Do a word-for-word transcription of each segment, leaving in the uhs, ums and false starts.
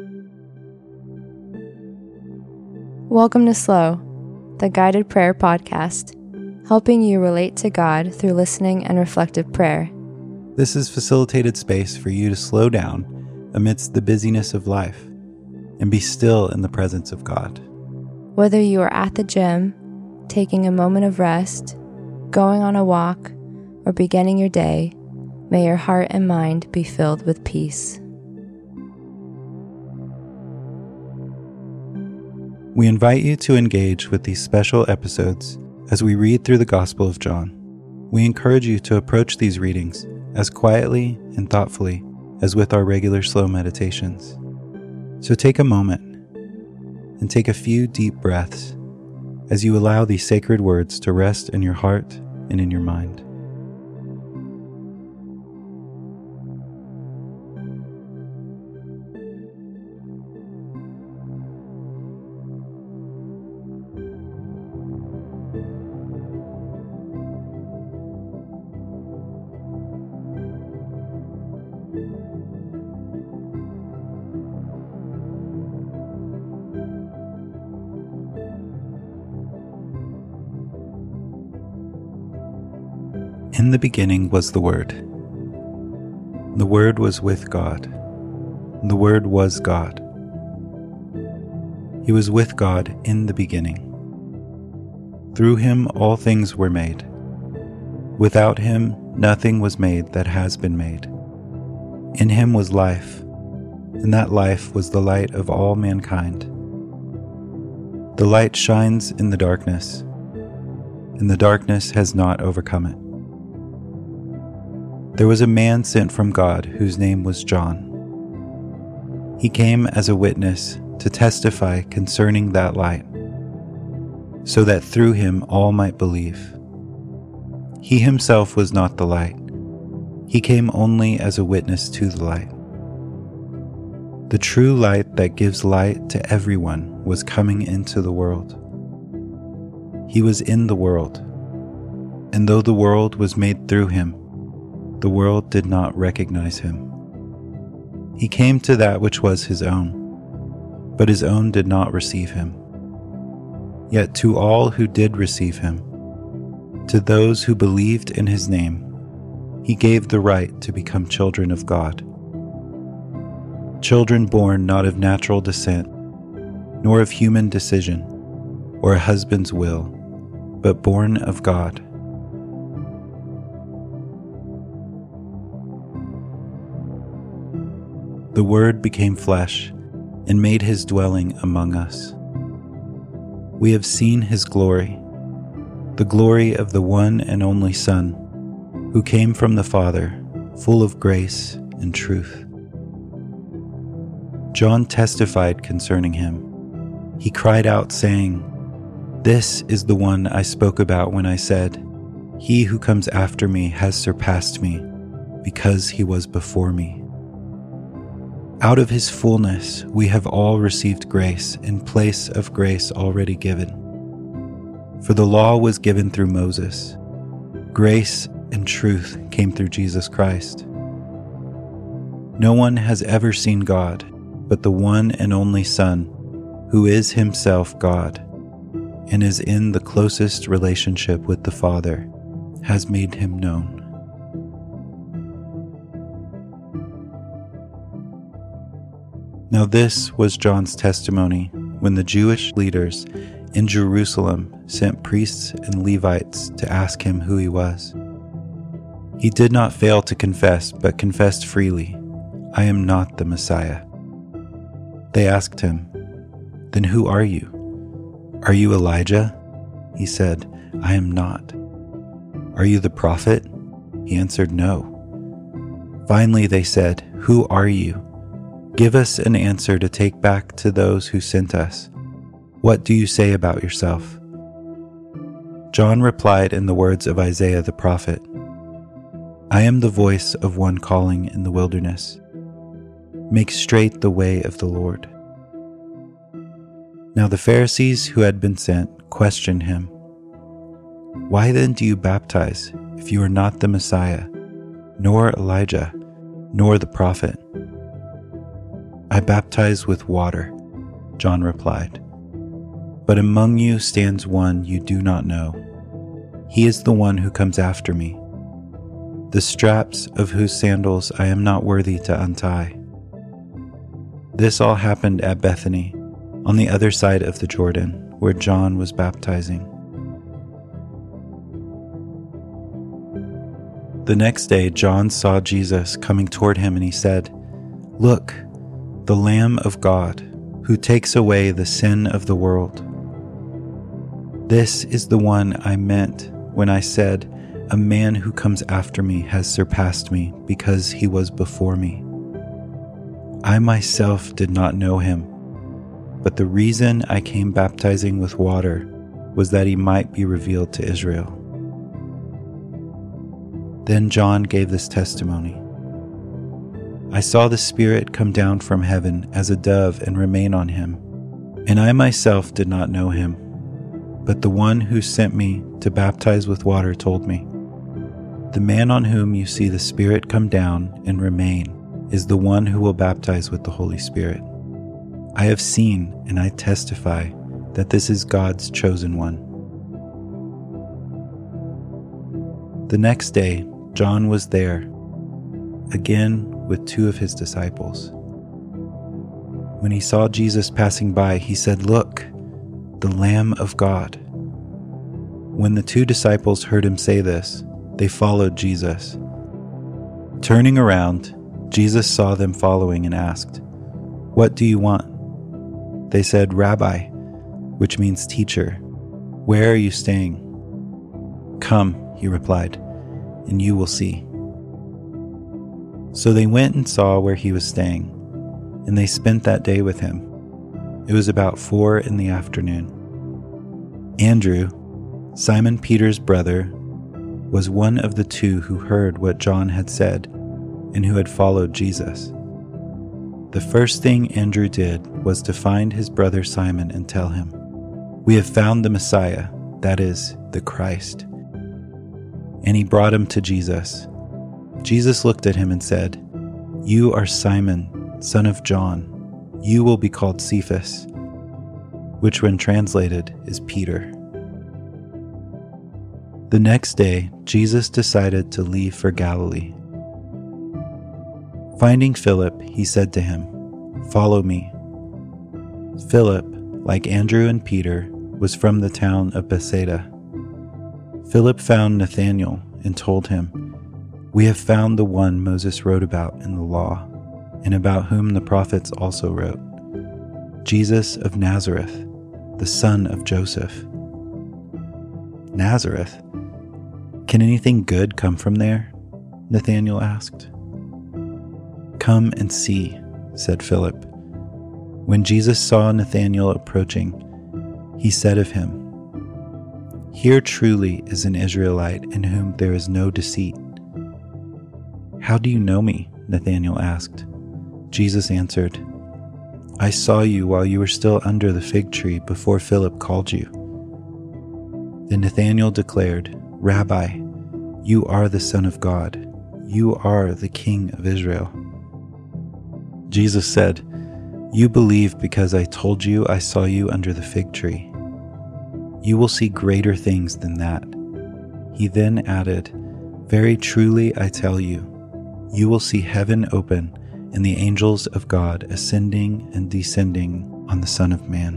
Welcome to Slow, the guided prayer podcast, helping you relate to God through listening and reflective prayer. This is facilitated space for you to slow down amidst the busyness of life and be still in the presence of God. Whether you are at the gym, taking a moment of rest, going on a walk, or beginning your day, may your heart and mind be filled with peace. We invite you to engage with these special episodes as we read through the Gospel of John. We encourage you to approach these readings as quietly and thoughtfully as with our regular slow meditations. So take a moment and take a few deep breaths as you allow these sacred words to rest in your heart and in your mind. In the beginning was the Word. The Word was with God. The Word was God. He was with God in the beginning. Through him all things were made. Without him nothing was made that has been made. In him was life, and that life was the light of all mankind. The light shines in the darkness, and the darkness has not overcome it. There was a man sent from God whose name was John. He came as a witness to testify concerning that light, so that through him all might believe. He himself was not the light. He came only as a witness to the light. The true light that gives light to everyone was coming into the world. He was in the world, and though the world was made through him, the world did not recognize him. He came to that which was his own, but his own did not receive him. Yet to all who did receive him, to those who believed in his name, he gave the right to become children of God. Children born not of natural descent, nor of human decision, or a husband's will, but born of God. The Word became flesh and made his dwelling among us. We have seen his glory, the glory of the one and only Son, who came from the Father, full of grace and truth. John testified concerning him. He cried out, saying, "This is the one I spoke about when I said, 'He who comes after me has surpassed me, because he was before me.' Out of his fullness we have all received grace in place of grace already given. For the law was given through Moses. Grace and truth came through Jesus Christ. No one has ever seen God but the one and only Son, who is himself God, and is in the closest relationship with the Father, has made him known." Now this was John's testimony when the Jewish leaders in Jerusalem sent priests and Levites to ask him who he was. He did not fail to confess, but confessed freely, "I am not the Messiah." They asked him, "Then who are you? Are you Elijah?" He said, "I am not." "Are you the prophet?" He answered, "No." Finally they said, "Who are you? Give us an answer to take back to those who sent us. What do you say about yourself?" John replied in the words of Isaiah the prophet, "I am the voice of one calling in the wilderness. Make straight the way of the Lord." Now the Pharisees who had been sent questioned him, "Why then do you baptize if you are not the Messiah, nor Elijah, nor the prophet?" "I baptize with water," John replied. "But among you stands one you do not know. He is the one who comes after me, the straps of whose sandals I am not worthy to untie." This all happened at Bethany, on the other side of the Jordan, where John was baptizing. The next day, John saw Jesus coming toward him, and he said, "Look, the Lamb of God, who takes away the sin of the world. This is the one I meant when I said, 'A man who comes after me has surpassed me because he was before me.' I myself did not know him, but the reason I came baptizing with water was that he might be revealed to Israel." Then John gave this testimony, "I saw the Spirit come down from heaven as a dove and remain on him, and I myself did not know him, but the one who sent me to baptize with water told me, 'The man on whom you see the Spirit come down and remain is the one who will baptize with the Holy Spirit.' I have seen and I testify that this is God's chosen one." The next day, John was there, again with two of his disciples. When he saw Jesus passing by, he said, "Look, the Lamb of God." When the two disciples heard him say this, they followed Jesus. Turning around, Jesus saw them following and asked, "What do you want?" They said, "Rabbi," which means teacher, "where are you staying?" "Come," he replied, "and you will see." So they went and saw where he was staying, and they spent that day with him. It was about four in the afternoon. Andrew, Simon Peter's brother, was one of the two who heard what John had said and who had followed Jesus. The first thing Andrew did was to find his brother Simon and tell him, "We have found the Messiah, that is, the Christ." And he brought him to Jesus. Jesus looked at him and said, "You are Simon, son of John. You will be called Cephas," which when translated is Peter. The next day, Jesus decided to leave for Galilee. Finding Philip, he said to him, "Follow me." Philip, like Andrew and Peter, was from the town of Bethsaida. Philip found Nathanael and told him, "We have found the one Moses wrote about in the law, and about whom the prophets also wrote, Jesus of Nazareth, the son of Joseph." "Nazareth? Can anything good come from there?" Nathanael asked. "Come and see," said Philip. When Jesus saw Nathanael approaching, he said of him, "Here truly is an Israelite in whom there is no deceit." "How do you know me?" Nathanael asked. Jesus answered, "I saw you while you were still under the fig tree before Philip called you." Then Nathanael declared, "Rabbi, you are the Son of God. You are the King of Israel." Jesus said, "You believe because I told you I saw you under the fig tree. You will see greater things than that." He then added, "Very truly I tell you, you will see heaven open and the angels of God ascending and descending on the Son of Man."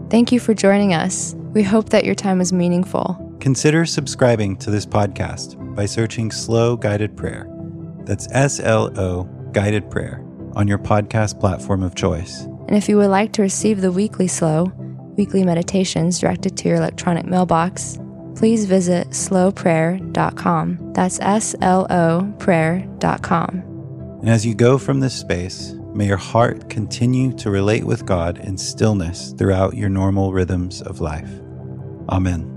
Thank you for joining us. We hope that your time was meaningful. Consider subscribing to this podcast by searching Slow Guided Prayer. That's S L O Guided Prayer on your podcast platform of choice. And if you would like to receive the weekly Slow, weekly meditations directed to your electronic mailbox, please visit slow prayer dot com. That's S L O prayer dot com. And as you go from this space, may your heart continue to relate with God in stillness throughout your normal rhythms of life. Amen.